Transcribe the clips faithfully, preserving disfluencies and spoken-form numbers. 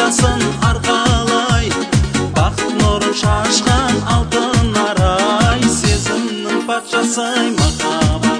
патшасын арқалай, бақыт нұрын шашқан алтын арай, сезімнің патшасы махаббат.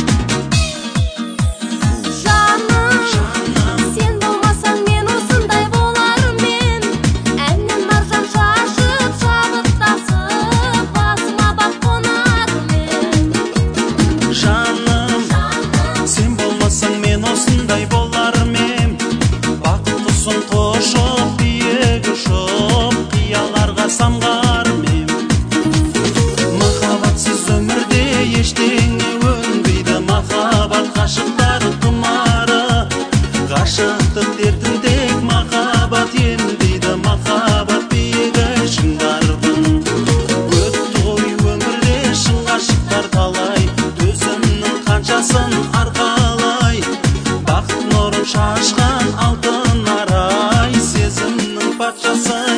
Самғармем махаббатсыз өмірде ештеңе өнбейді. Махаббат ғашықтар тұмары, ғашықтық дертіндек махаббат емдейді. Махаббат биігі шыңдардың өтті ғой өмірде шын ғашықтар талай, төзімнің қаншасын арқалай, бақыт нұрын шашқан алтын арай, сезімнің патшасы